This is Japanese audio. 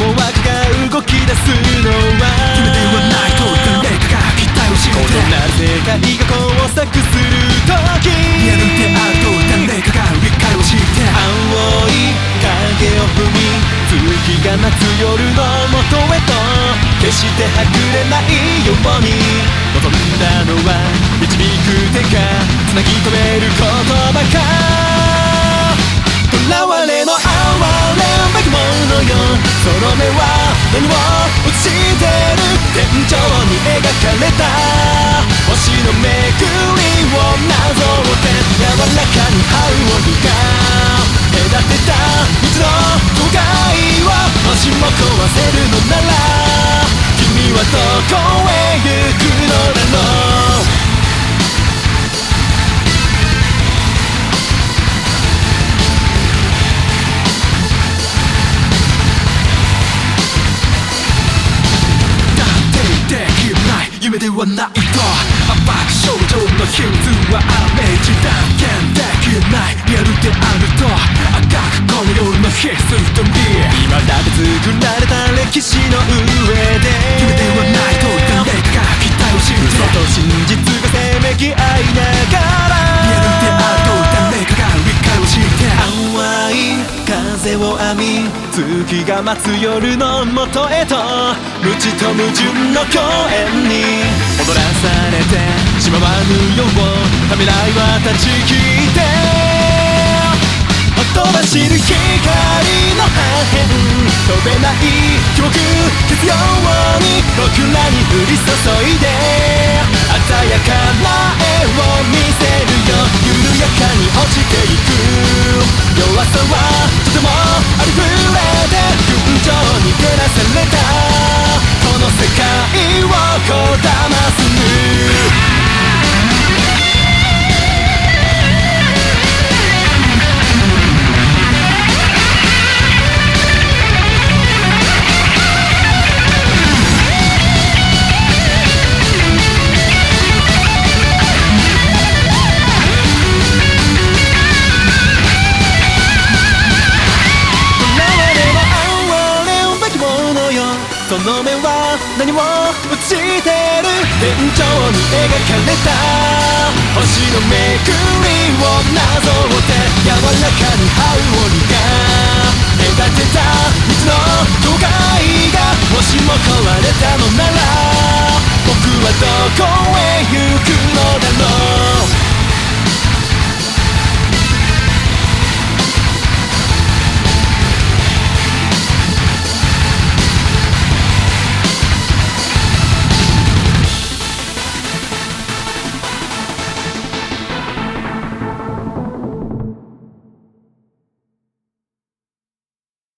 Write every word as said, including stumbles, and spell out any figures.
思惑が動き出すのは夢ではないと誰かが期待をしてこのなぜか意が交錯する時リアルであると誰かが理解をして青い影を踏み月が待つ夜の元へと決してはぐれないように望んだのは導く手かつなぎ止める言葉か囚われの哀れんべきものよその目は何を映してる天井に描かれた星の巡りをなぞって柔らかにハーモニーが隔てた道の境界をもしも壊せるのなら君はどこへ行くのだろう夢ではないと暴く症状のヒントはアメージ断言できないリアルであると赤くこの夜のヒストリー今だって作られた歴史の上で夢ではないと誰かが期待をして嘘と真実がせめぎ合いながらリアルであると誰かが理解をして淡い風を編み月が待つ夜の元へと無知と矛盾の共演に踊らされてしまわぬようためらいは断ち切ってほとばしる光の破片飛べない記憶必要に僕らに降り注いで鮮やかな絵を見せるよ緩やかに落ちていく弱さはとてもありふれて群青に照らされたこの世界をこだますその目は何を映してる天井に描かれた星の巡りをなぞって柔らかにハーモニーが隔てた道の境界がもしも壊れたのなら僕はどこへ行くの